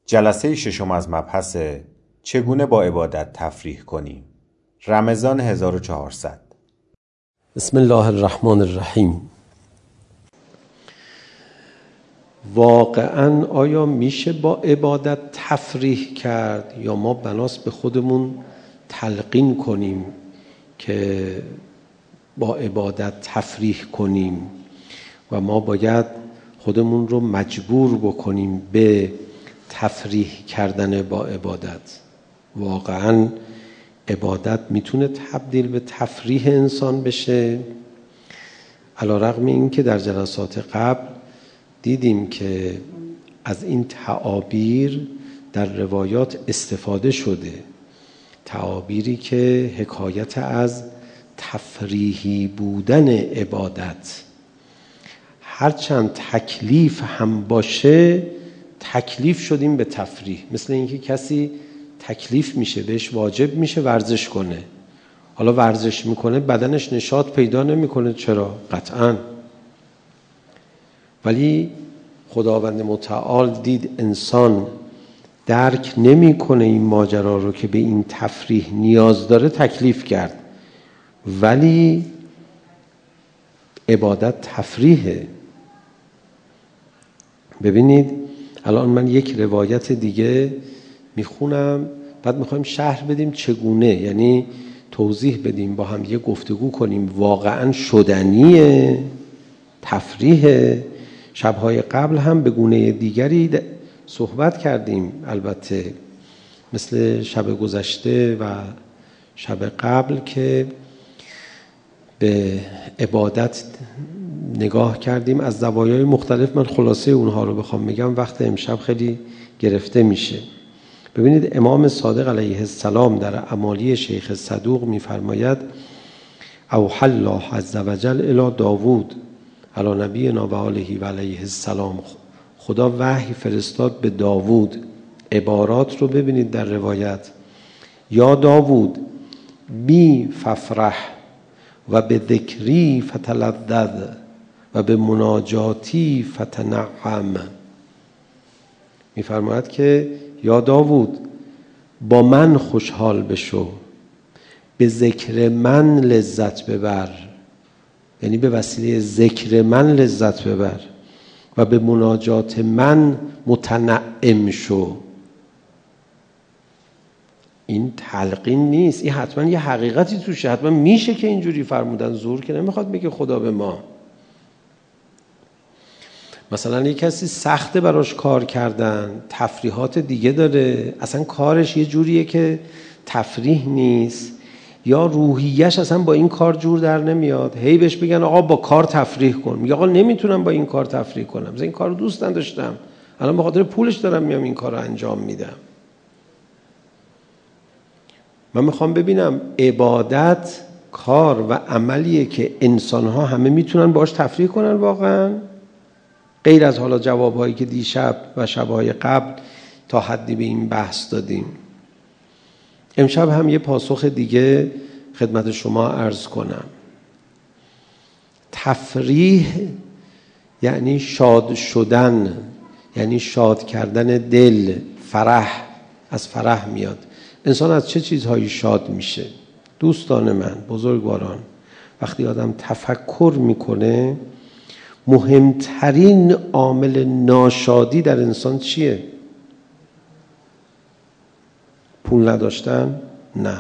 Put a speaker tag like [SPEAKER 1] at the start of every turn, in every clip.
[SPEAKER 1] جلسه ششم از مبحث چگونه با عبادت تفریح کنیم، رمضان 1400.
[SPEAKER 2] بسم الله الرحمن الرحیم. واقعاً آیا میشه با عبادت تفریح کرد یا ما بناست به خودمون تلقین کنیم که با عبادت تفریح کنیم و ما باید خودمون رو مجبور بکنیم به تفریح کردن با عبادت؟ واقعاً عبادت میتونه تبدیل به تفریح انسان بشه؟ علی‌رغم این که در جلسات قبل دیدیم که از این تعابیر در روایات استفاده شده، تعابیری که حکایت از تفریحی بودن عبادت، هرچند تکلیف هم باشه تکلیف شدیم به تفریح. مثل اینکه کسی تکلیف میشه، بهش واجب میشه ورزش کنه، حالا ورزش میکنه بدنش نشاط پیدا نمیکنه. چرا؟ قطعاً. ولی خداوند متعال دید انسان درک نمیکنه این ماجرا رو که به این تفریح نیاز داره، تکلیف کرد. ولی عبادت تفریحه. ببینید الان من یک روایت دیگه میخونم، بعد میخوایم شرح بدیم چگونه، یعنی توضیح بدیم، با هم دیگه گفتگو کنیم واقعا شدنیه، تفریحه. شبهای قبل هم به گونه دیگری صحبت کردیم، البته مثل شب گذشته و شب قبل که به عبادت نگاه کردیم از زوایای مختلف. من خلاصه اونها رو بخوام بگم وقت امشب خیلی گرفته میشه. ببینید امام صادق علیه السلام در اعمالی شیخ صدوق میفرماید اوحی الله عز وجل الی داوود علی نبینا و آله و علیه السلام. خدا وحی فرستاد به داوود. عبارات رو ببینید در روایت: یا داوود بی ففرح و به ذکری فتلذذ و به مناجاتی فتنعم. میفرماید که یا داوود با من خوشحال بشو، به ذکر من لذت ببر، یعنی به وسیله ذکر من لذت ببر، و به مناجات من متنعم شو. این تلقین نیست، این حتما یه حقیقتی توشه، حتما میشه که اینجوری فرمودن، زور که نمیخواد بگه خدا به ما. مثلا یک کسی سخته براش کار کردن، تفریحات دیگه داره، اصلا کارش یه جوریه که تفریح نیست، یا روحیش اصلا با این کار جور در نمیاد، هی بهش بگن آقا با کار تفریح کن، میگه آقا نمیتونم با این کار تفریح کنم، مثلا این کار رو دوست نداشتم، الان به خاطر پولش دارم میام این کار رو انجام میدم. من میخوام ببینم عبادت کار و عملیه که انسانها همه میتونن باش تفریح کنن واقعا، غیر از حالا جوابهایی که دیشب و شبهای قبل تا حدی به این بحث دادیم. امشب هم یه پاسخ دیگه خدمت شما عرض کنم. تفریح یعنی شاد شدن، یعنی شاد کردن دل، فرح، از فرح میاد. انسان از چه چیزهایی شاد میشه؟ دوستان من، بزرگواران، وقتی آدم تفکر میکنه مهمترین عامل ناشادی در انسان چیه؟ پول نداشتن؟ نه.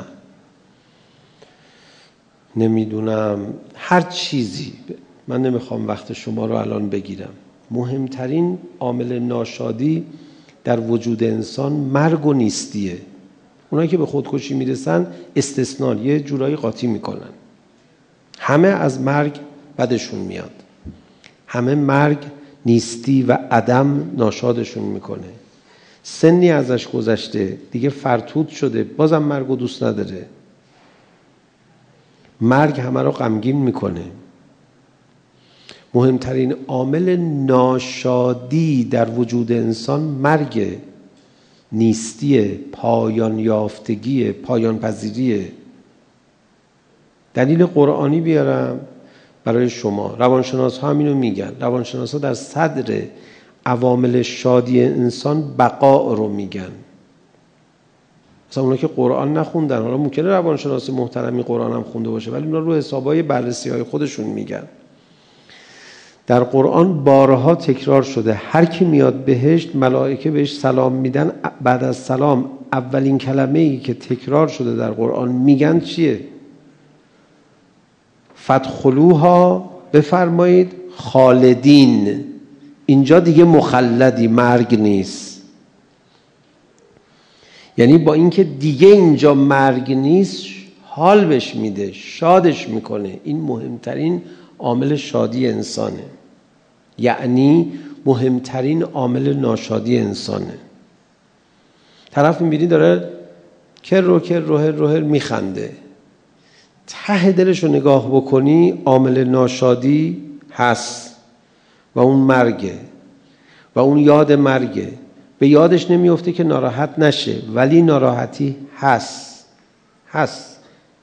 [SPEAKER 2] نمیدونم هر چیزی، من نمیخوام وقت شما رو الان بگیرم. مهمترین عامل ناشادی در وجود انسان مرگ و نیستیه. اونایی که به خودکشی میرسن استثناء، یه جورایی قاطی میکنن. همه از مرگ بدشون میاد، همه مرگ، نیستی و عدم ناشادشون میکنه. سنی ازش گذشته دیگه فرتود شده، بازم مرگو دوست نداره. مرگ همه رو غمگین میکنه. مهمترین عامل ناشادی در وجود انسان مرگ، نیستی، پایان یافتگی، پایان پذیریه. دلیل قرآنی بیارم برای شما. روانشناس ها همینو میگن. روانشناس ها در صدر عوامل شادی انسان بقا رو میگن. مثلا اونا که قرآن نخوندن، حالا ممکنه روانشناس محترمی قرآن هم خونده باشه، ولی اونا رو حسابای بررسی‌های خودشون میگن. در قرآن بارها تکرار شده هر کی میاد بهشت ملائکه بهش سلام میدن، بعد از سلام اولین کلمه‌ای که تکرار شده در قرآن میگن چیه؟ فادخلوها، بفرمایید خالدین. اینجا دیگه مخلدی، مرگ نیست. یعنی با اینکه دیگه اینجا مرگ نیست حال بهش میده، شادش میکنه. این مهمترین عامل شادی انسانه، یعنی مهمترین عامل ناشادی انسانه. طرف میبینی داره روهر میخنده، ته دلش رو نگاه بکنی عامل ناشادی هست و اون مرگه و اون یاد مرگه. به یادش نمیفته که ناراحت نشه، ولی ناراحتی هست.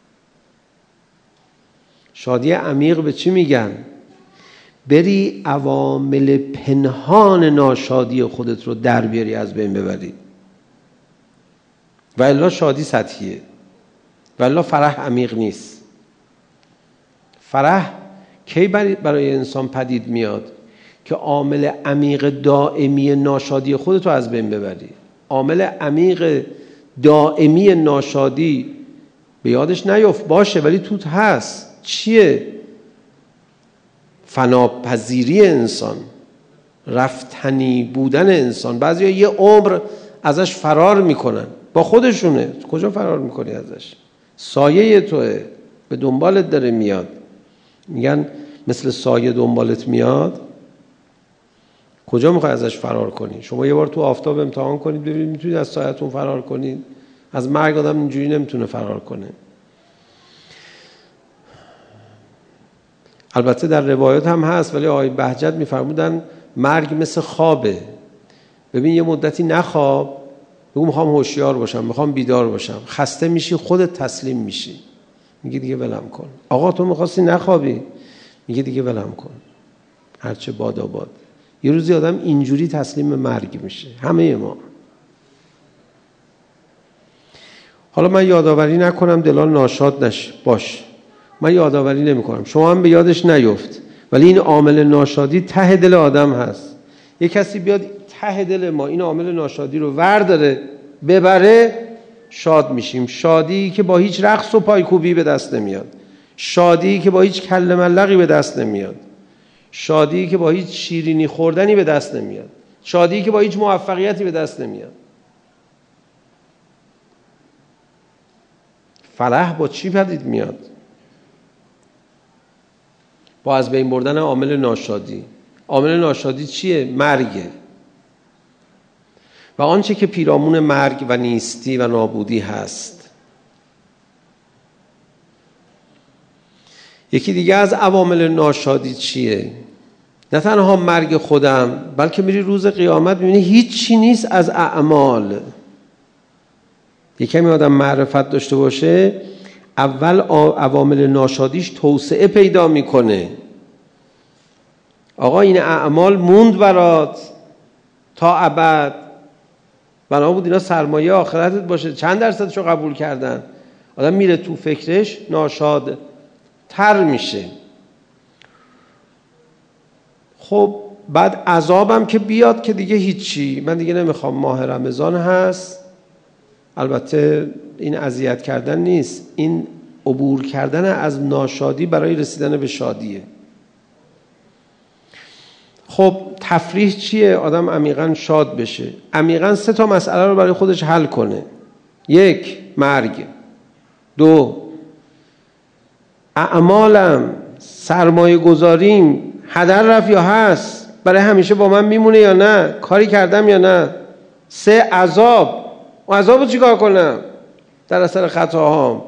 [SPEAKER 2] شادی عمیق به چی میگن؟ بری عوامل پنهان ناشادی خودت رو در بیاری، از بین ببری. و الا شادی سطحیه، و الا فرح عمیق نیست. فرح کی برای انسان پدید میاد؟ که عامل عمیق دائمی ناشادی خودت رو از بین ببری. عامل عمیق دائمی ناشادی به یادش نیفت، باشه ولی توت هست. چیه؟ فناپذیری انسان، رفتنی بودن انسان. بعضیا یه عمر ازش فرار میکنن، با خودشونه. کجا فرار میکنی ازش؟ سایه توه، به دنبالت داره میاد. میگن مثل سایه دنبالت میاد. کجا میخوای ازش فرار کنی؟ شما یه بار تو آفتاب امتحان کنید ببینید میتونید از سایه‌تون فرار کنید؟ از مرگ آدم اینجوری نمیتونه فرار کنه. البته در روایات هم هست، ولی آقای بهجت میفرمودن مرگ مثل خوابه. ببین یه مدتی نخواب، بگو میخوام هوشیار باشم، میخوام بیدار باشم. خسته میشی، خودت تسلیم میشی، میگی دیگه ولم کن. آقا تو میخواستی نخوابی، میگه دیگه ولم کن، هرچه باد آباد. یه روزی آدم اینجوری تسلیم مرگ میشه. همه ما. حالا من یادآوری نکنم دلال ناشاد نشه، باش، من یادآوری نمیکنم، شما هم به یادش نیفت، ولی این عامل ناشادی ته دل آدم هست. یه کسی بیاد ته دل ما این عامل ناشادی رو ورداره ببره، شاد میشیم. شادی که با هیچ رقص و پایکوبی به دست نمیاد، شادی که با هیچ کله ملقی به دست نمیاد، شادی که با هیچ شیرینی خوردنی به دست نمیاد، شادی که با هیچ موفقیتی به دست نمیاد. فرح با چی پدید میاد؟ با از بین بردن عامل ناشادی. عامل ناشادی چیه؟ مرگه. و آنچه که پیرامون مرگ و نیستی و نابودی هست. یکی دیگه از عوامل ناشادی چیه؟ نه تنها مرگ خودم، بلکه میری روز قیامت میبینی هیچی نیست از اعمال. یکی کمی آدم معرفت داشته باشه، اول عوامل ناشادیش توسعه پیدا میکنه. آقا این اعمال موند برات تا ابد، بنا بود اینا سرمایه آخرتت باشه. چند درصدشو قبول کردن؟ آدم میره تو فکرش ناشاد تر میشه. خب بعد عذابم که بیاد که دیگه هیچی، من دیگه نمیخوام. ماه رمضان هست، البته این اذیت کردن نیست، این عبور کردن از ناشادی برای رسیدن به شادیه. خب تفریح چیه؟ آدم عمیقاً شاد بشه، عمیقاً 3 مسئله رو برای خودش حل کنه. 1 مرگ، 2 اعمالم، سرمایه گذاریم هدر رفت یا هست، برای همیشه با من میمونه یا نه، کاری کردم یا نه. 3 عذاب، و عذاب رو چیکار کنم در اثر خطاهام؟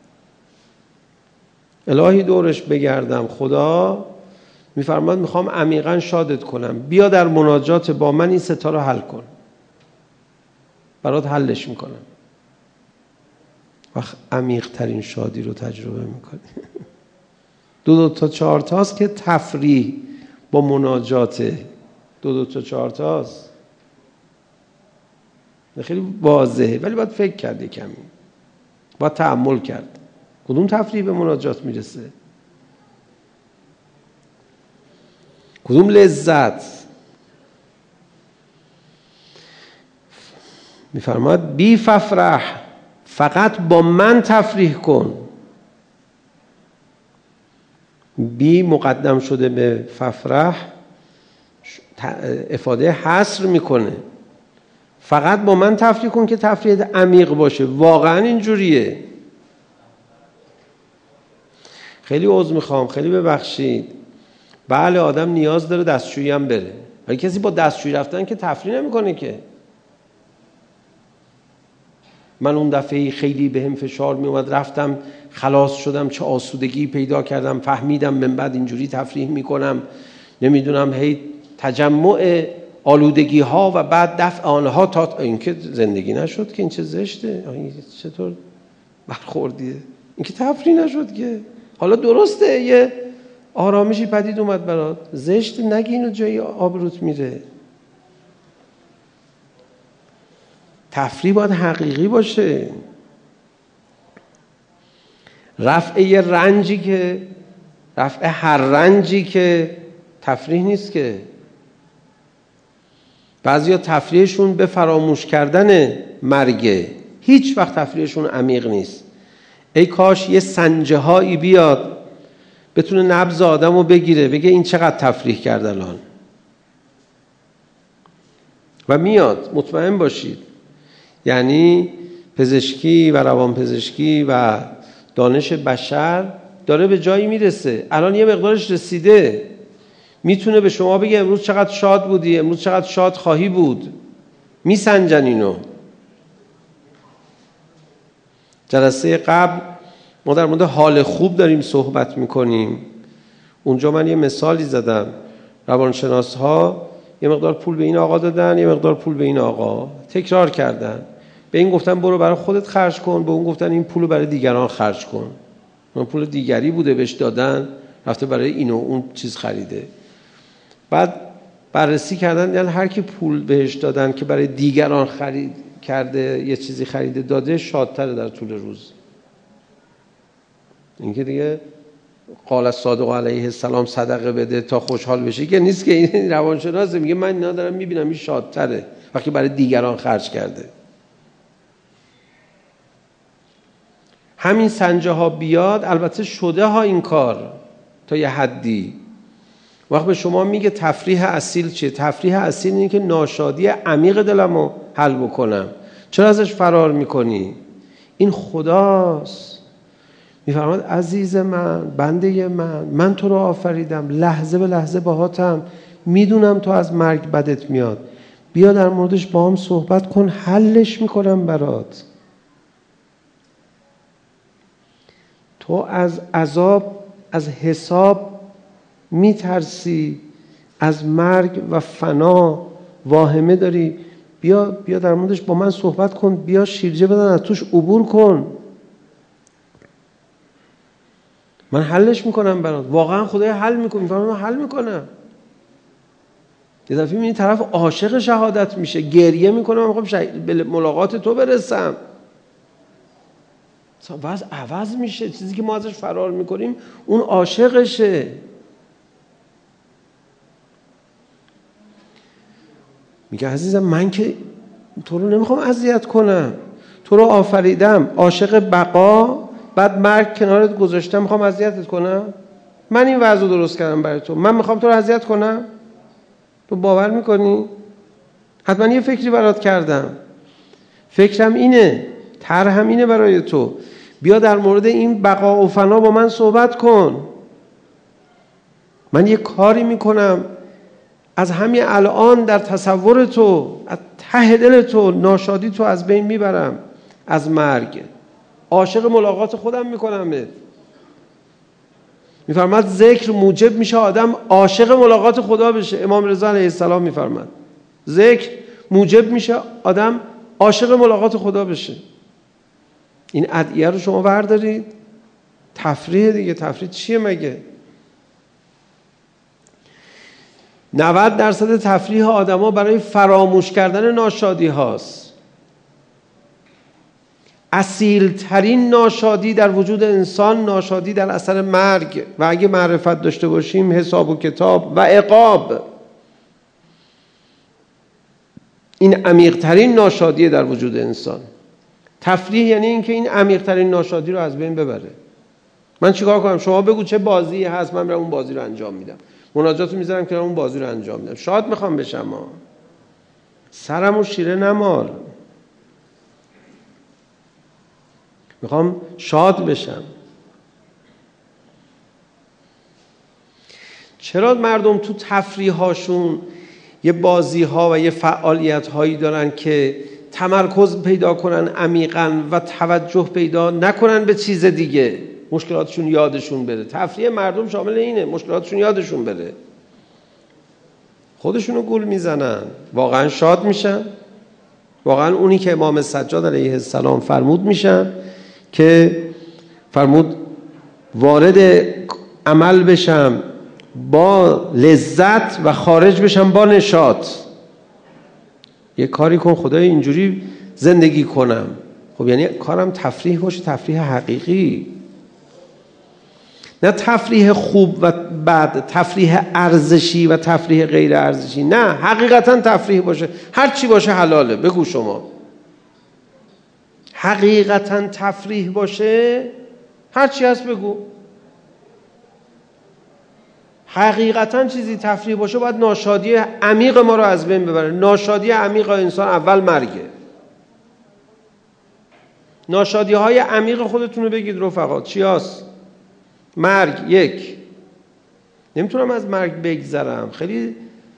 [SPEAKER 2] الهی دورش بگردم. خدا میفرماد میخوام عمیقاً شادت کنم، بیا در مناجات با من این 3 رو حل کن، برات حلش میکنم. وقت عمیق ترین شادی رو تجربه میکنی. 2 تا 4 تاست که تفریح با مناجاته. دو تا 4 تاست. خیلی واضحه ولی باید فکر کرد، کمی باید تأمل کرد کدوم تفریح به مناجات میرسه، کدوم لذت. میفرماد بی ففرح، فقط با من تفریح کن. بی مقدم شده به ففرح افاده حصر میکنه. فقط با من تفریح کن که تفریح عمیق باشه. واقعا اینجوریه. خیلی عذر میخوام، خیلی ببخشید، بله آدم نیاز داره دستشویی هم بره، ولی کسی با دستشویی رفتن که تفریح نمیکنه که. من اون دفعه خیلی بهم فشار می اومد، رفتم خلاص شدم، چه آسودگی پیدا کردم، فهمیدم من بعد اینجوری تفریح میکنم، نمیدونم هی تجمع آلودگی ها و بعد دفع آنها تا اینکه زندگی نشد که این چه زشته، این چطور برخوردیه، این که تفریح نشد که. حالا درسته یه آرامشی پدید اومد برات، زشت نگی اینو جای آبروت میره. تفریح باید حقیقی باشه. رفع هر رنجی که تفریح نیست که. بعضیا تفریحشون به فراموش کردن مرگه، هیچ وقت تفریحشون عمیق نیست. ای کاش یه سنجه هایی بیاد بتونه نبض آدمو بگیره، بگه این چقدر تفریح کرد الان. و میاد، مطمئن باشید. یعنی پزشکی و روانپزشکی و دانش بشر داره به جایی میرسه، الان یه مقدارش رسیده، میتونه به شما بگه امروز چقدر شاد بودی، امروز چقدر شاد خواهی بود. میسنجن اینو. جلسه قبل ما در مورد حال خوب داریم صحبت میکنیم. اونجا من یه مثالی زدم، روانشناس ها یه مقدار پول به این آقا دادن، یه مقدار پول به این آقا، تکرار کردن. به این گفتن برو برای خودت خرج کن، به اون گفتن این پولو برای دیگران خرج کن. اون پول دیگری بوده بهش دادن، رفته برای اینو اون چیز خریده. بعد بررسی کردن، یعنی هر کی پول بهش دادن که برای دیگران خرید کرده، یه چیزی خریده داده، شادتره در طول روز. اینکه دیگه قال الصادق علیه السلام صدقه بده تا خوشحال بشه که نیست، که این روانشناس میگه من اینا دارم میبینم این شادتره وقتی برای دیگران خرج کرده. همین سنجه ها بیاد، البته شده ها این کار تا یه حدی. وقت به شما میگه تفریح اصیل چیه؟ تفریح اصیل اینه که ناشادی عمیق دلمو حل بکنم. چرا ازش فرار میکنی؟ این خداست. میفرماد عزیز من، بنده من تو رو آفریدم، لحظه به لحظه باهاتم، میدونم تو از مرگ بدت میاد، بیا در موردش با هم صحبت کن، حلش میکنم برات. تو از عذاب، از حساب میترسی، از مرگ و فنا واهمه داری، بیا در موردش با من صحبت کن، بیا شیرجه بدن از توش عبور کن، من حلش میکنم برات. واقعا خدای حل میکنه، من حل میکنم. یه دفعه میبینی طرف عاشق شهادت میشه، گریه میکنه، من میخوام به ملاقات تو برسم. وضع عوض میشه. چیزی که ما ازش فرار میکنیم اون عاشقشه. میگه عزیزم من که تو رو نمیخوام اذیت کنم، تو رو آفریدم عاشق بقا، بعد مرگ کنارت گذاشتم، میخوام اذیتت کنم؟ من این وضع رو درست کردم برای تو، من میخوام تو رو اذیت کنم؟ تو باور میکنی؟ حتما یه فکری برات کردم، فکرم اینه، طرحم اینه برای تو، بیا در مورد این بقا و فنا با من صحبت کن. من یه کاری میکنم از همین الان در تصور تو، از ته دل تو، ناشادی تو از بین میبرم، از مرگ عاشق ملاقات خودم میکنم. میفرماد ذکر موجب میشه آدم عاشق ملاقات خدا بشه. امام رضا علیه السلام میفرماد ذکر موجب میشه آدم عاشق ملاقات خدا بشه. این ادعیه رو شما بردارید. تفریح دیگه، تفریح چیه مگه؟ 90% تفریح آدما برای فراموش کردن ناشادی هاست. اصیل ترین ناشادی در وجود انسان ناشادی در اثر مرگ و اگه معرفت داشته باشیم حساب و کتاب و عقاب. این عمیق ترین ناشادی در وجود انسان. تفریح یعنی اینکه این عمیق ترین ناشادی رو از بین ببره. من چیکار کنم؟ شما بگو چه بازی هست، من برم اون بازی رو انجام میدم. مناجات رو میذارم که اون بازی رو انجام میدم. شاد میخوام بشم ها. سرمو شیره نمال. میخوام شاد بشم. چرا مردم تو تفریح هاشون یه بازی ها و یه فعالیت هایی دارن که تمرکز پیدا کنن عمیقاً و توجه پیدا نکنن به چیز دیگه، مشکلاتشون یادشون بره؟ تفریح مردم شامل اینه، مشکلاتشون یادشون بره. خودشونو گول میزنن، واقعا شاد میشن، واقعا اونی که امام سجاد علیه السلام فرمود میشن که فرمود وارد عمل بشم با لذت و خارج بشم با نشاط. یه کاری کن خدای اینجوری زندگی کنم. خب یعنی کارم تفریح باشه، تفریح حقیقی، نه تفریح خوب و بد، تفریح ارزشی و تفریح غیر ارزشی. نه، حقیقتا تفریح باشه. هر چی باشه حلاله. بگو شما حقیقتا تفریح باشه، هر چی هست بگو. حقیقتا چیزی تفریح باشه باید ناشادی عمیق ما رو از بین ببره. ناشادی عمیق انسان اول مرگه. ناشادی های عمیق خودتون رو بگید رفقا. چی هست؟ مرگ. یک، نمیتونم از مرگ بگذرم. خیلی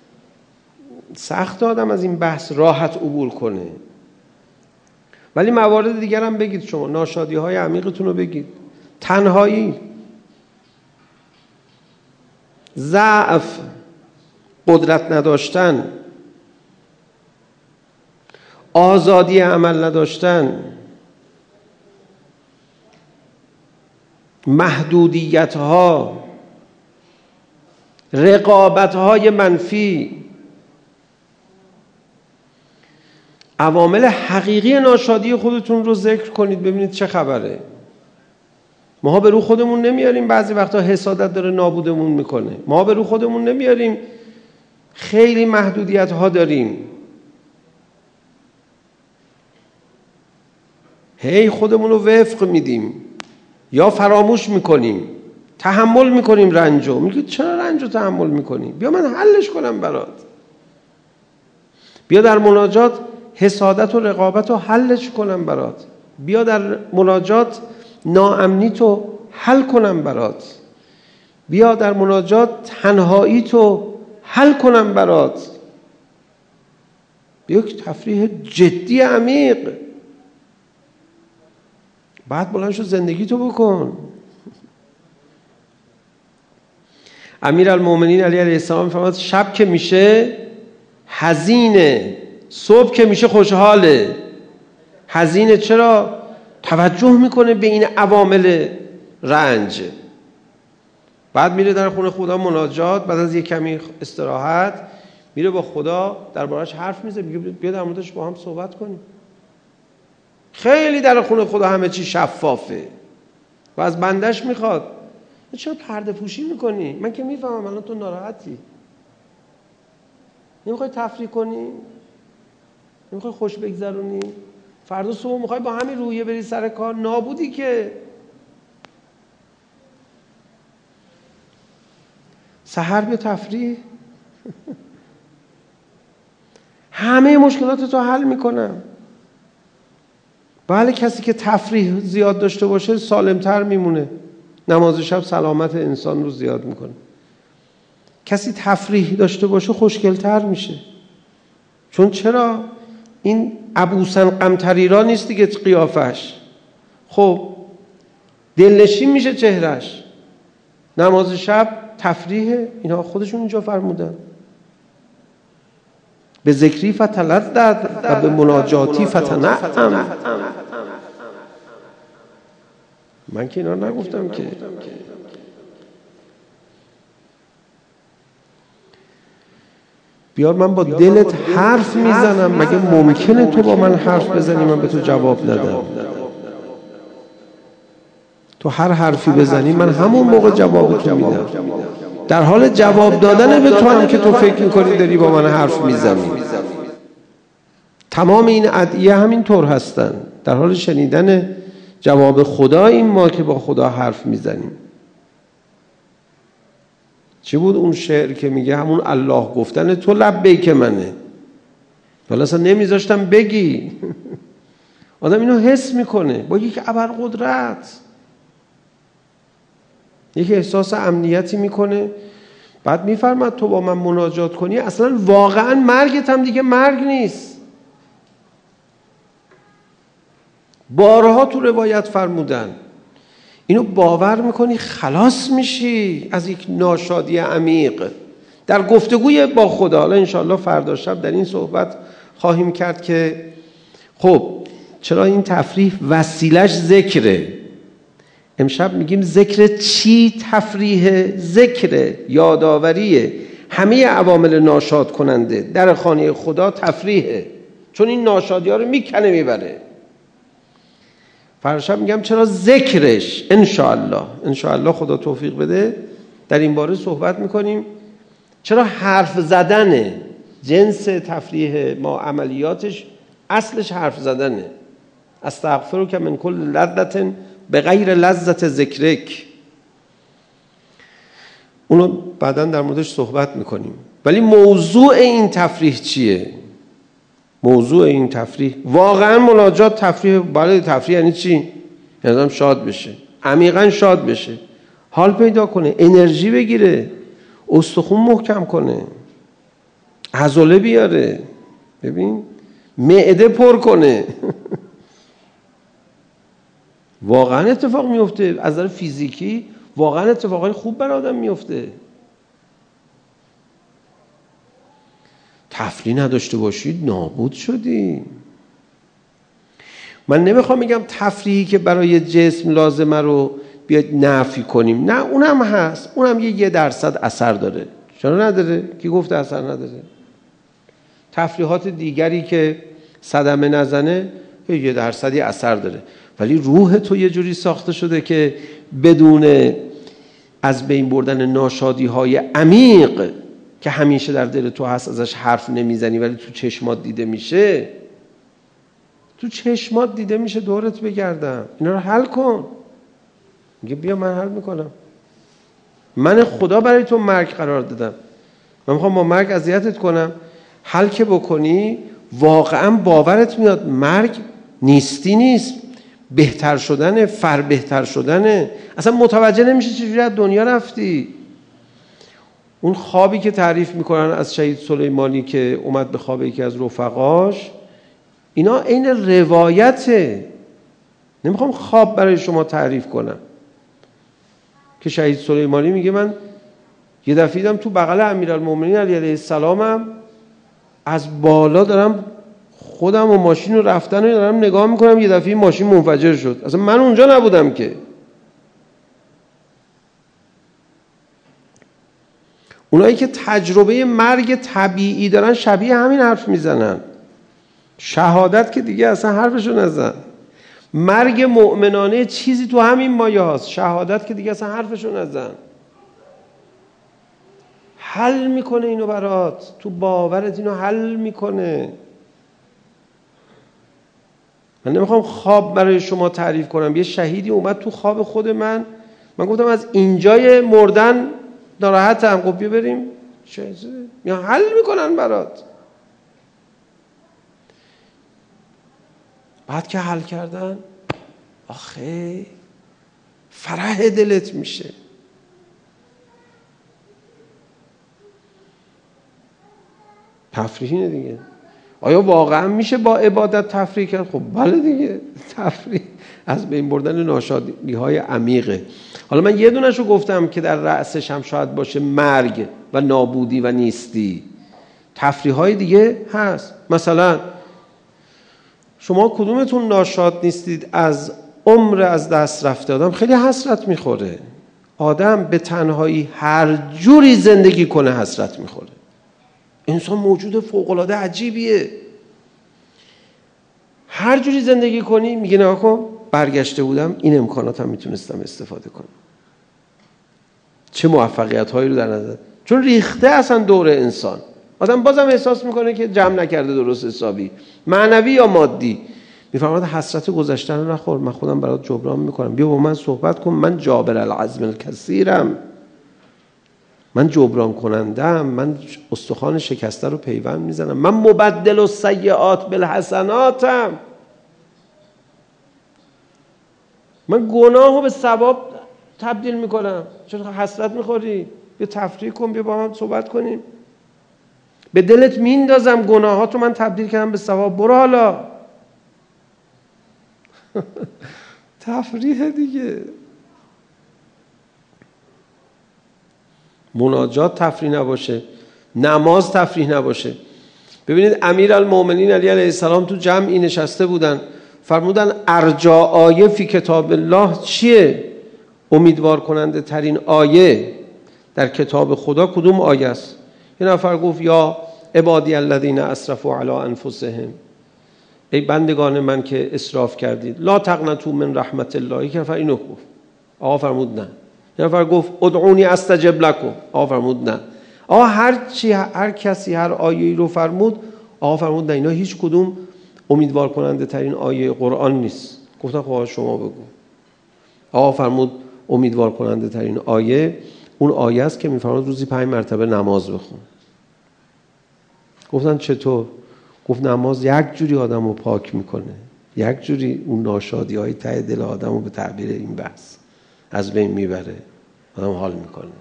[SPEAKER 2] سخت آدم از این بحث راحت عبور کنه. ولی موارد دیگر هم بگید شما. ناشادی های عمیقتون رو بگید. تنهایی، ضعف، قدرت نداشتن، آزادی عمل نداشتن، محدودیت ها، رقابت های منفی، عوامل حقیقی ناشادی خودتون رو ذکر کنید ببینید چه خبره. ما به رو خودمون نمیاریم، بعضی وقتا حسادت داره نابودمون میکنه. ما به رو خودمون نمیاریم، خیلی محدودیت ها داریم. هی خودمون رو وفق میدیم یا فراموش میکنیم، تحمل میکنیم رنجو. میگه چرا رنجو تحمل میکنی؟ بیا من حلش کنم برات. بیا در مناجات حسادت و رقابت رو حلش کنم برات. بیا در مناجات ناامنی تو حل کنم برات. بیا در مناجات تنهایی تو حل کنم برات. بیا یک تفریح جدی عمیق. بعد بلند شو زندگی تو بکن. امیرالمومنین علی علیه السلام می‌فرماد شب که میشه حزینه، صبح که میشه خوشحاله. حزینه چرا؟ توجه میکنه به این عوامل رنج. بعد میره در خونه خدا مناجات، بعد از یک کمی استراحت میره با خدا دربارش حرف میزنه، میگه بیا در موردش با هم صحبت کنیم. خیلی در خونه خدا همه چی شفافه و از بندش میخواد چرا پرده پوشی میکنی؟ من که میفهمم الان تو ناراحتی، نمیخوای تفریح کنی، نمیخوای خوش بگذرونی، فردا صبح میخوای با همین روحیه بری سر کار، نابودی که. سحر بیا تفریح. همه مشکلات تو حل میکنم. بله کسی که تفریح زیاد داشته باشه سالمتر میمونه. نماز شب سلامت انسان رو زیاد میکنه. کسی تفریح داشته باشه خوشگلتر میشه. چون چرا؟ این ابوسن قمطریرا نیست دیگه قیافش. خب دلنشین میشه چهرش. نماز شب تفریح، اینا خودشون اینجا فرمودن. به ذکری فتلذذ و به مناجاتی فتنعم. من که اینا نگفتم که. بیار من با دلت حرف میزنم، مگه ممکنه تو با من حرف بزنی من به تو جواب ندم؟ تو هر حرفی بزنی من همون موقع جواب تو میدم. در حال جواب دادن به تو هم که تو فکر میکنی داری با من حرف میزنی. تمام این ادعیه همین طور هستن. در حال شنیدن جواب خدا این ما که با خدا حرف میزنیم. چی بود اون شعر که میگه همون الله گفتن تو لبیک منه، ولی اصلا نمیذاشتم بگی. آدم اینو حس میکنه با یک ابرقدرت، یک احساس امنیتی میکنه. بعد میفرماد تو با من مناجات کنی اصلا واقعا مرگت هم دیگه مرگ نیست. بارها تو روایت فرمودن اینو باور میکنی خلاص میشی از یک ناشادی عمیق در گفتگوی با خدا. حالا انشاءالله فردا شب در این صحبت خواهیم کرد که خب چرا این تفریح وسیلش ذکره. امشب میگیم ذکر چی تفریح؟ ذکر یادآوریه همه عوامل ناشاد کننده در خانه خدا تفریحه، چون این ناشادی ها رو میکنه میبره. فردا شب میگم چرا ذکرش. انشاءالله خدا توفیق بده در این باره صحبت میکنیم. چرا حرف زدنه؟ جنس تفریح ما عملیاتش اصلش حرف زدنه. استغفرک من کل لذت به غیر لذت ذکرک. اونو بعداً در موردش صحبت میکنیم. ولی موضوع این تفریح چیه؟ موضوع این تفریح واقعا مناجات تفریح. برای تفریح یعنی چی؟ یعنی آدم شاد بشه، عمیقاً شاد بشه، حال پیدا کنه، انرژی بگیره، استخون محکم کنه، عضله بیاره، ببین معده پر کنه. واقعا اتفاق میفته از نظر فیزیکی، واقعا اتفاقای خوب بر آدم میفته. تفریح نداشته باشید نابود شدی. من نمیخوام بگم تفریحی که برای جسم لازمه رو بیاید نفی کنیم، نه اونم هست، اونم یه درصد اثر داره. چرا نداره؟ کی گفته اثر نداره؟ تفریحات دیگری که صدمه نزنه یه درصدی اثر داره، ولی روح تو یه جوری ساخته شده که بدون از بین بردن ناشادی های عمیق که همیشه در دل تو هست ازش حرف نمیزنی ولی تو چشمات دیده میشه. تو چشمات دیده میشه. دورت بگردم اینا رو حل کن. میگه بیا من حل میکنم. من خدا برای تو مرگ قرار دادم، من میخوام با مرگ اذیتت کنم. حل که بکنی واقعا باورت میاد مرگ نیستی نیست، بهتر شدنه، بهتر شدنه. اصلا متوجه نمیشه چجوری از دنیا رفتی. اون خوابی که تعریف میکنن از شهید سلیمانی که اومد به خواب یکی از رفقاش، اینا عین روایته. نمیخوام خواب برای شما تعریف کنم که شهید سلیمانی میگه من یه دفعه دیدم تو بغل امیرالمومنین علی علیه السلامم، از بالا دارم خودم و ماشین رو رفتن رو دارم نگاه میکنم، یه دفعه ماشین منفجر شد. اصلا من اونجا نبودم که. اونایی که تجربه مرگ طبیعی دارن شبیه همین حرف میزنن. شهادت که دیگه اصلا حرفشو نزن. مرگ مؤمنانه چیزی تو همین مایه هاست. شهادت که دیگه اصلا حرفشو نزن. حل میکنه اینو برات، تو باورت اینو حل میکنه. من نمیخوام خواب برای شما تعریف کنم. یه شهیدی اومد تو خواب خود من گفتم از اینجای مردن ناراحتم، خب بیا بریم یا حل میکنن برات. بعد که حل کردن آخه فرح دلت میشه. تفریحینه دیگه. آیا واقعا میشه با عبادت تفریح کرد؟ خب بله دیگه، تفریح از بین بردن ناشادی های عمیقه. حالا من یه دونشو گفتم که در رأسش هم شاید باشه مرگ و نابودی و نیستی. تفریح های دیگه هست. مثلا شما کدومتون ناشاد نیستید از عمر از دست رفته؟ آدم خیلی حسرت میخوره. آدم به تنهایی هر جوری زندگی کنه حسرت میخوره. انسان موجود فوق‌العاده عجیبیه. هر جوری زندگی کنی میگه نگاه کن برگشته بودم این امکاناتم میتونستم استفاده کنم. چه موفقیت هایی رو در نظر، چون ریخته اصلا دور انسان. آدم بازم احساس میکنه که جمع نکرده درست حسابی، معنوی یا مادی. میفرماد حسرت گذشته رو نخور، من خودم برات جبران میکنم، بیا با من صحبت کن، من جابر العزم الکثیرم، من جبران کنندم، من استخوان شکسته رو پیوند میزنم، من مبدل السیئات بالحسناتم، من گناه رو به ثواب تبدیل میکنم. چرا حسرت میخوری؟ بیا تفریح کن، بیا با من صحبت کنیم. به دلت میندازم گناهات رو من تبدیل کردم به ثواب، برو حالا. تفریح دیگه. مناجات تفریح نباشه، نماز تفریح نباشه. ببینید امیرالمومنین علی علیه السلام تو جمعی نشسته بودن، فرمودن ارجا آیه فی کتاب الله چیه؟ امیدوار کننده ترین آیه در کتاب خدا کدوم آیه است؟ یه نفر گفت یا عبادی الذین اسرفوا علی انفسهم، ای بندگان من که اسراف کردید، لا تقنطوا من رحمت الله. یک نفر اینو گفت، آقا فرمود نه. یک نفر گفت ادعونی استجب لکم، آقا فرمود نه. آقا هر کسی هر آیه‌ای رو فرمود، آقا فرمود نه، اینا هیچ کدوم امیدوار کننده ترین آیه قرآن نیست. گفتم خب شما بگو. آقا فرمود امیدوار کننده ترین آیه اون آیه است که میفرماد روزی 5 مرتبه نماز بخون. گفتن چطور؟ گفت نماز یک جوری آدم رو پاک میکنه، یک جوری اون ناشادی های ته دل آدم رو به تعبیر این بحث از بین میبره، آدم حال میکنه.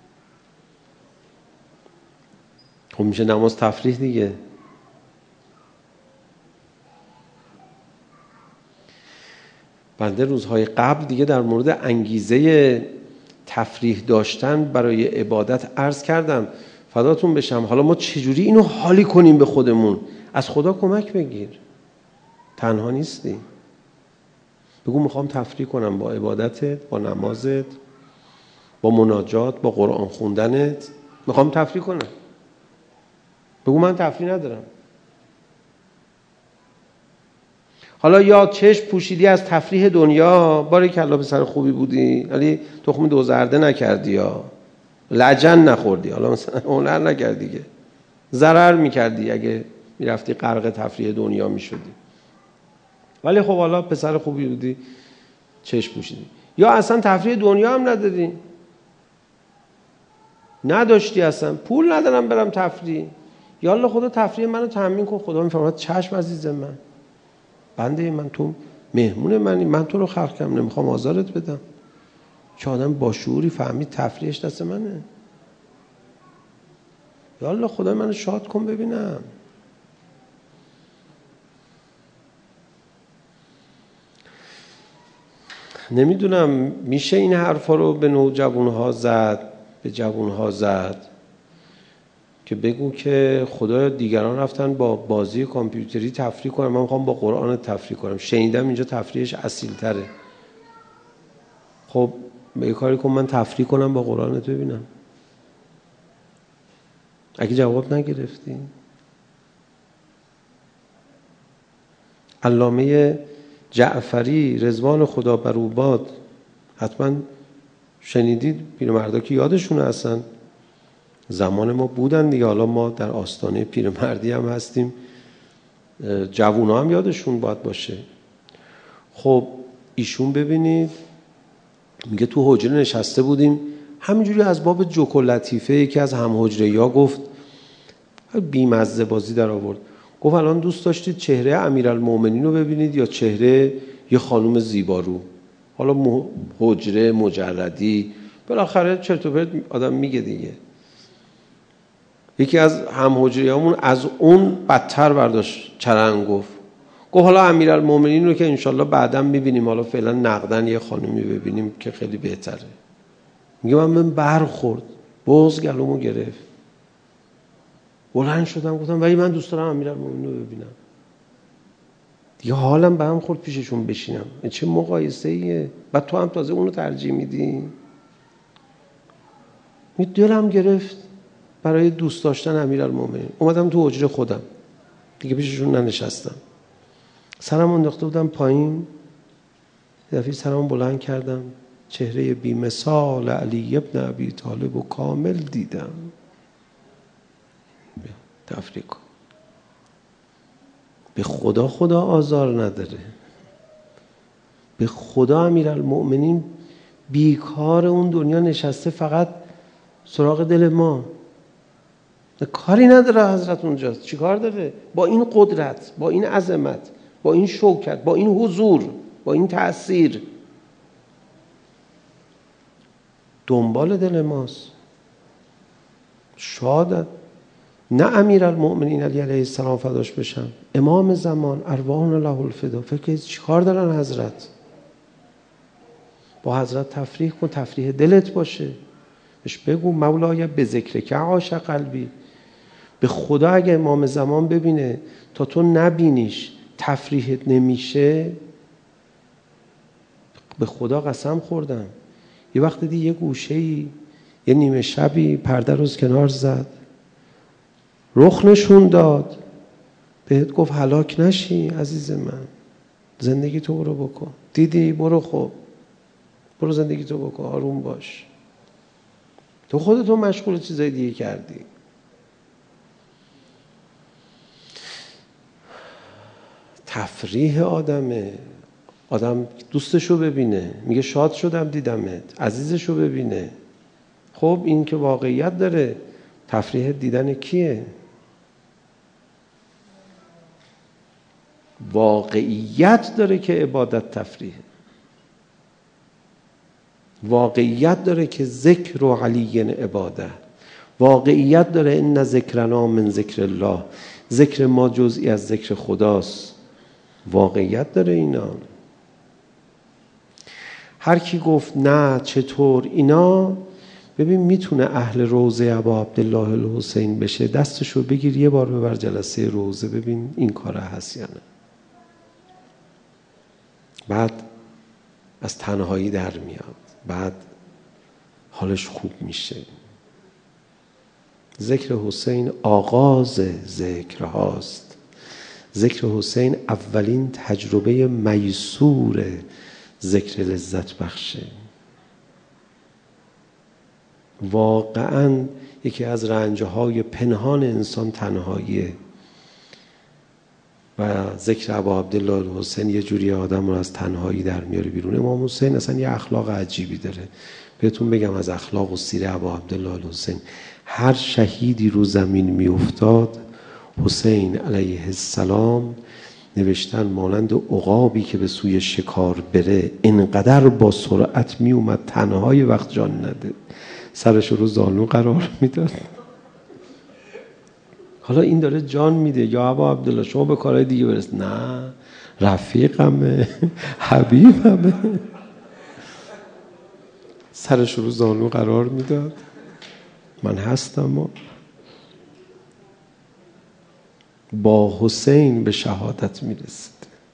[SPEAKER 2] خب میشه نماز تفریح دیگه. بنده روزهای قبل دیگه در مورد انگیزه تفریح داشتن برای عبادت عرض کردم، فداتون بشم. حالا ما چجوری اینو حالی کنیم به خودمون؟ از خدا کمک بگیر، تنها نیستی. بگو میخوام تفریح کنم با عبادتت، با نمازت، با مناجات، با قرآن خوندنت، میخوام تفریح کنم. بگو من تفریح ندارم. حالا یا چشم پوشیدی از تفریح دنیا، باریکلا پسر خوبی بودی ولی تخم دوزرده نکردی یا لجن نخوردی، حالا مثلا هنر نکردی دیگه، ضرر میکردی اگه میرفتی غرق تفریح دنیا میشدی. ولی خب حالا پسر خوبی بودی چشم پوشیدی. یا اصلا تفریح دنیا هم ندادی، نداشتی، اصلا پول ندارم برم تفریح. یا الله خدا تفریح منو تامین کن. خدا میفرماد چشم عزیز من، بنده من، تو مهمون منی، من تو رو خلق کردم، نمیخوام آزارت بدم. چه آدم با شعوری فهمید تفریحش دست منه. یا الله خدا منو شاد کن ببینم. نمیدونم میشه این حرفا رو به نوجوانها زد، به جوانها زد که بگو که خدایا دیگران رفتن با بازی کامپیوتری تفریح کنم، من میخوام با قرآن تفریح کنم. شنیدم اینجا تفریحش اصیل تره. خب یه کاری کن من تفریح کنم با قرآنت ببینم. اگه جواب نگرفتی، علامه جعفری رضوان خدا بر او باد، حتما شنیدید، پیرمردا که یادشونه اصلا زمان ما بودن دیگه. حالا ما در آستانه پیرمردی هم هستیم، جوونا هم یادشون باید باشه. خب ایشون ببینید میگه تو حجره نشسته بودیم، همینجوری از باب جوک و لطیفه یکی از همحجره‌ها گفت، بی‌مزه بازی در آورد، گفت الان دوست داشتید چهره امیرالمومنین رو ببینید یا چهره یه خانم زیبارو؟ حالا حجره مجردی بالاخره چرت و پرت آدم میگه دیگه. یکی از همحجریامون از اون بدتر برداشت چرند، گفت حالا امیرالمومنین رو که انشالله بعداً میبینیم، حالا فعلا نقدن یه خانمی ببینیم که خیلی بهتره. میگه من برخورد، بغض گلومو گرفت، بلند شدم گفتم ولی من دوست دارم امیرالمومنین رو ببینم دیگه، حالم به هم خورد پیششون بشینم. چه مقایسه ایه؟ بعد تو هم تازه اونو ترجیح میدی؟ دلم گرفت. برای دوست داشتن امیرالمومنین اومدم تو حجره خودم، دیگه پیششون ننشستم، سرم انداخته بودم پایین، دفعه سرم بلند کردم، چهره بی‌مثال علی ابن ابی طالب و کامل دیدم. تفریق کن. به خدا آزار نداره. به خدا امیرالمؤمنین بیکار اون دنیا نشسته فقط سراغ دل ما. کاری نداره حضرت اونجاست. چی کار داره؟ با این قدرت، با این عظمت، با این شوکت، با این حضور، با این تأثیر دنبال دل ماست. شادت نه امیرالمؤمنین علی علیه السلام فداش بشم، امام زمان ارواحنا له الفدا، فکر چی کار دارن حضرت؟ با حضرت تفریح کن، تفریح دلت باشه، بهش بگو مولای به ذکر که عاشق قلبی. به خدا اگه امام زمان ببینه تا تو نبینیش تفریحت نمیشه، به خدا قسم خوردم. یه وقت دیگه یه گوشه‌ای یه نیمه شبی پرده روز کنار زد، رخ نشون داد، بهت گفت هلاک نشی عزیز من، زندگی تو برو بکن. دیدی؟ برو، خب برو زندگی تو بکن، آروم باش. تو خودتو مشغول چیزای دیگه کردی. تفریح آدم دوستشو ببینه، میگه شاد شدم دیدمت، عزیزشو ببینه. خب این که واقعیت داره. تفریح دیدن کیه؟ واقعیت داره که عبادت تفریح، واقعیت داره که ذکر و علی عباده، واقعیت داره ان ذکرنا من ذکر الله، ذکر ما جزئی از ذکر خداست. واقعیت داره اینا. هر کی گفت نه چطور اینا، ببین میتونه اهل روضه ابا عبدالله الحسین بشه، دستشو بگیر یه بار ببر جلسه روضه، ببین این کاره هست یا نه. بعد از تنهایی در میاد، بعد حالش خوب میشه. ذکر حسین آغاز ذکر هاست. ذکر حسین اولین تجربه میسور ذکر لذت بخشه. واقعاً یکی از رنجهای پنهان انسان تنهاییه و ذکر ابا عبدالله الحسین یه جوری آدم رو از تنهایی در میاره بیرون. امام حسین اصلا یه اخلاق عجیبی داره. بهتون بگم از اخلاق و سیره ابا عبدالله الحسین، هر شهیدی رو زمین می افتاد حسین علیه السلام نوشتن مانند عقابی که به سوی شکار بره اینقدر با سرعت می اومد تنهای وقت جان نده، سرش رو زانو قرار میداد. حالا این داره جان میده، یا ابا عبدالله شما به کارهای دیگه برس. نه، رفیقمه، حبیبمه. سرش رو زانو قرار میداد، من هستم. و با حسین به شهادت میرسید.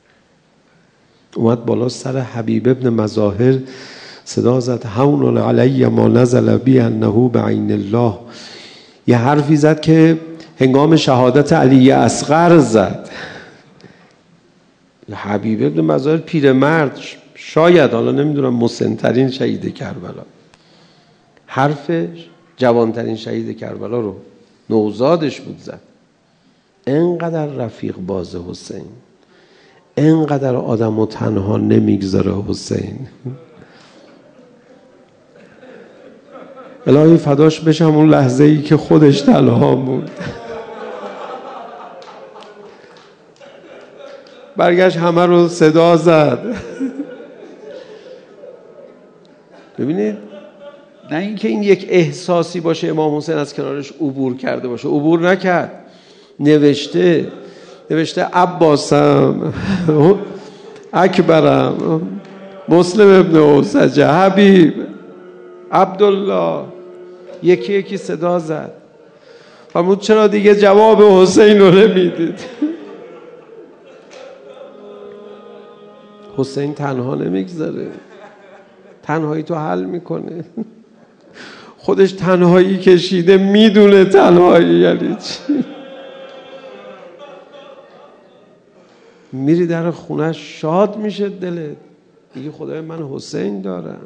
[SPEAKER 2] اومد بالا سر حبیب ابن مظاهر صدا زد هون علی ما نزل بی انه بعین الله. یه حرفی زد که هنگام شهادت علی اصغر زد. حبیب ابن مظاهر پیرمرد، شاید حالا نمیدونم مسن‌ترین شهید کربلا، حرف جوانترین شهید کربلا رو نوزادش بود زد. انقدر رفیق باز حسین، انقدر آدم و تنها نمیگذاره حسین. الهی فداش بشم اون لحظه ای که خودش تنها بود. برگشت همه رو صدا زد. ببینید، نه اینکه این یک احساسی باشه امام حسین از کنارش عبور کرده باشه، عبور نکرد. نوشته عباسم، اکبرم، مسلم ابن اوسجه، حبیب، عبدالله، یکی یکی صدا زد. فرمود چرا دیگه جواب حسین رو نمیدید؟ حسین تنها نمیگذاره، تنهایی تو حل میکنه. خودش تنهایی کشیده، میدونه تنهایی یعنی چی. میری در خونه شاد میشه دلت، میگی خدای من حسین دارم.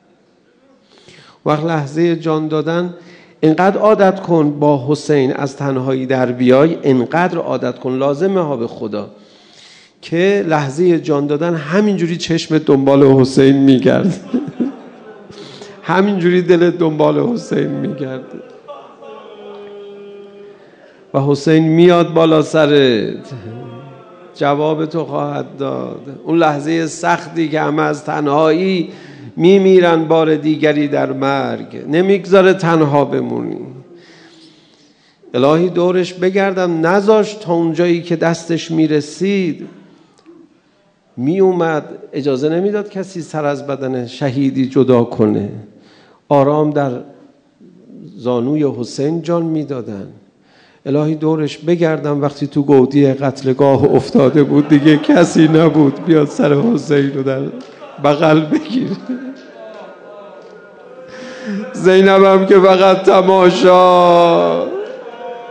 [SPEAKER 2] وقت لحظه جان دادن اینقدر عادت کن با حسین از تنهایی در بیای، اینقدر عادت کن، لازمه ها به خدا، که لحظه جان دادن همینجوری چشم دنبال حسین میگرد همینجوری دلت دنبال حسین میگرد و حسین میاد بالا سرت، جواب تو خواهد داد. اون لحظه سختی که همه از تنهایی میمیرن بار دیگری در مرگ، نمیگذاره تنها بمونی. الهی دورش بگردم، نذاشت تا اونجایی که دستش میرسید میومد، اجازه نمیداد کسی سر از بدن شهیدی جدا کنه، آرام در زانوی حسین جان میدادن. الهی دورش بگردم وقتی تو گودی قتلگاه افتاده بود دیگه کسی نبود بیاد سر حسین رو در بغل بگیره. زینبم که فقط تماشا.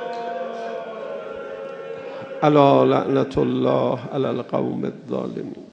[SPEAKER 2] الا لعنت الله علی القوم الظالمین.